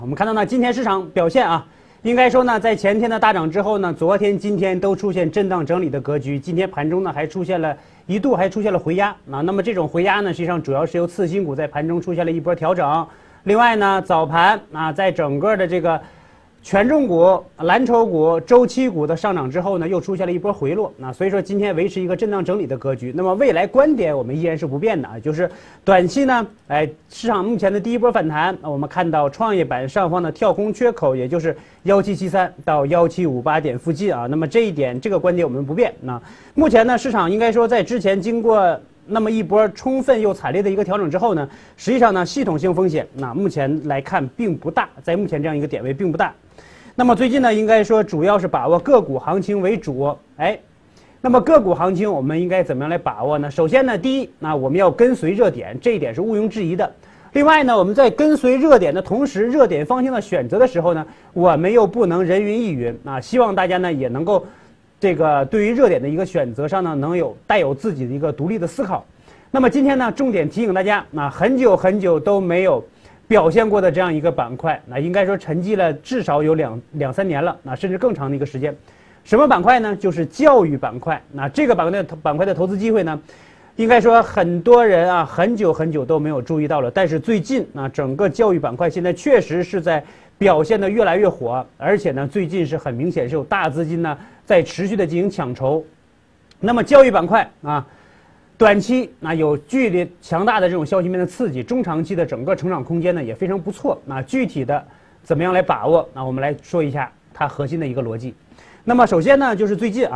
我们看到呢，今天市场表现啊，应该说呢，在前天的大涨之后呢，昨天、今天都出现震荡整理的格局。今天盘中呢，一度还出现了回压啊。那么这种回压呢，实际上主要是由次新股在盘中出现了一波调整。另外呢，早盘啊，在整个的这个权重股、蓝筹股、周期股的上涨之后呢，又出现了一波回落。所以说今天维持一个震荡整理的格局。那么未来观点我们依然是不变的啊，就是短期呢，市场目前的第一波反弹，我们看到创业板上方的跳空缺口，也就是1773到1758点附近啊。那么这一点这个观点我们不变。目前呢，市场应该说在之前经过那么一波充分又惨烈的一个调整之后呢，实际上呢，系统性风险目前来看并不大，在目前这样一个点位并不大。那么最近呢，应该说主要是把握个股行情为主。那么个股行情我们应该怎么样来把握呢？首先呢，第一，我们要跟随热点，这一点是毋庸置疑的。另外呢，我们在跟随热点的同时，热点方向的选择的时候呢，我们又不能人云亦云啊。希望大家呢也能够这个对于热点的一个选择上呢，带有自己的一个独立的思考。那么今天呢，重点提醒大家，很久都没有表现过的这样一个板块，应该说沉寂了至少有两三年了，甚至更长的一个时间。什么板块呢？就是教育板块。这个板块的投资机会呢，应该说很多人啊很久都没有注意到了。但是最近整个教育板块现在确实是在表现得越来越火，而且呢，最近是很明显是有大资金呢在持续的进行抢筹。那么教育板块短期有剧烈强大的这种消息面的刺激，中长期的整个成长空间呢也非常不错。具体的怎么样来把握？我们来说一下它核心的一个逻辑。那么首先呢，就是最近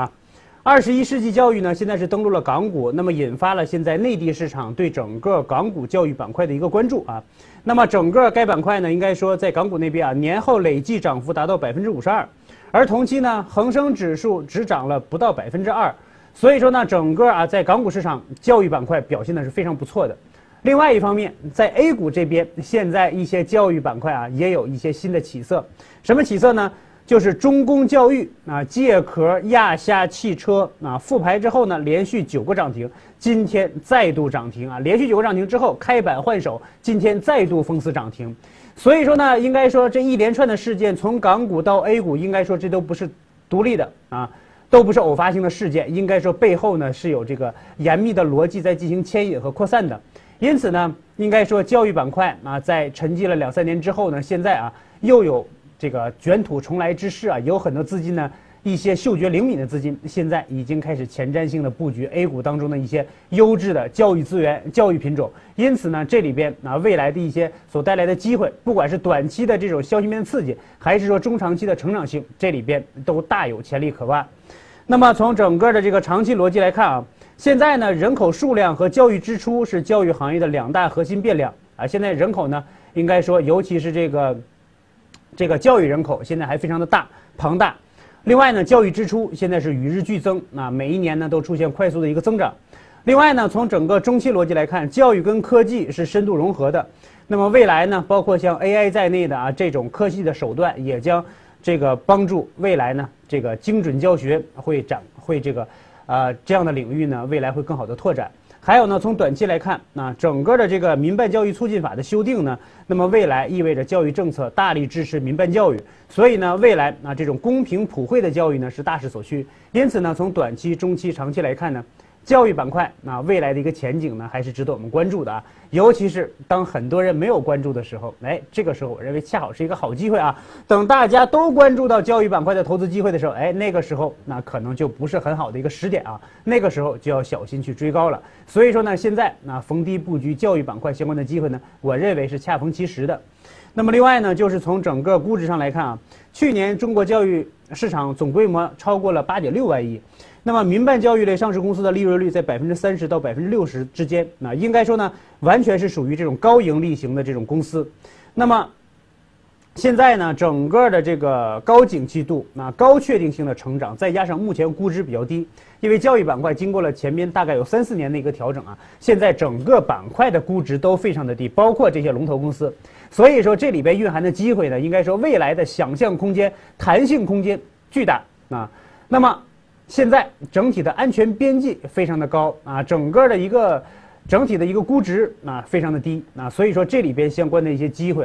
21世纪教育呢现在是登陆了港股，那么引发了现在内地市场对整个港股教育板块的一个关注啊。那么整个该板块呢，应该说在港股那边年后累计涨幅达到52%，而同期呢恒生指数只涨了不到2%。所以说呢，整个在港股市场教育板块表现的是非常不错的。另外一方面，在 A 股这边，现在一些教育板块也有一些新的起色。什么起色呢？就是中公教育借壳亚夏汽车复牌之后呢，连续9个涨停，今天再度涨停连续9个涨停之后开板换手，今天再度封死涨停。所以说呢，应该说这一连串的事件，从港股到 A 股，应该说这都不是独立的都不是偶发性的事件，应该说背后呢是有这个严密的逻辑在进行牵引和扩散的。因此呢，应该说教育板块在沉寂了2-3年之后呢，现在又有这个卷土重来之势有很多资金呢，一些嗅觉灵敏的资金现在已经开始前瞻性的布局 A 股当中的一些优质的教育资源、教育品种。因此呢，这里边未来的一些所带来的机会，不管是短期的这种消息面刺激，还是说中长期的成长性，这里边都大有潜力可挖。那么从整个的这个长期逻辑来看现在呢，人口数量和教育支出是教育行业的2大核心变量现在人口呢，应该说尤其是这个教育人口现在还非常的庞大。另外呢，教育支出现在是与日俱增每一年呢都出现快速的一个增长。另外呢，从整个中期逻辑来看，教育跟科技是深度融合的。那么未来呢，包括像 AI 在内的这种科技的手段，也将这个帮助未来呢，这个精准教学会这样的领域呢，未来会更好的拓展。还有呢，从短期来看整个的这个民办教育促进法的修订呢，那么未来意味着教育政策大力支持民办教育，所以呢，未来这种公平普惠的教育呢是大势所趋。因此呢，从短期、中期、长期来看呢，教育板块未来的一个前景呢，还是值得我们关注的尤其是当很多人没有关注的时候，这个时候我认为恰好是一个好机会等大家都关注到教育板块的投资机会的时候，那个时候可能就不是很好的一个时点那个时候就要小心去追高了。所以说呢，现在逢低布局教育板块相关的机会呢，我认为是恰逢其时的。那么另外呢，就是从整个估值上来看去年中国教育市场总规模超过了8.6万亿。那么民办教育类上市公司的利润率在30%到60%之间，应该说呢，完全是属于这种高盈利型的这种公司。那么现在呢，整个的这个高景气度、高确定性的成长，再加上目前估值比较低，因为教育板块经过了前面大概有3-4年的一个调整现在整个板块的估值都非常的低，包括这些龙头公司。所以说这里边蕴含的机会呢，应该说未来的想象空间、弹性空间巨大那么现在整体的安全边际非常的高整个的一个整体的一个估值非常的低所以说这里边相关的一些机会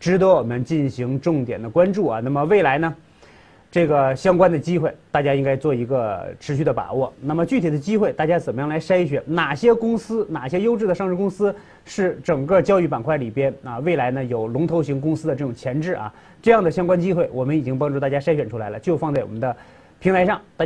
值得我们进行重点的关注啊。那么未来呢，这个相关的机会，大家应该做一个持续的把握。那么具体的机会，大家怎么样来筛选？哪些公司，哪些优质的上市公司是整个教育板块里边啊，未来呢有龙头型公司的这种潜质啊，这样的相关机会，我们已经帮助大家筛选出来了，就放在我们的平台上。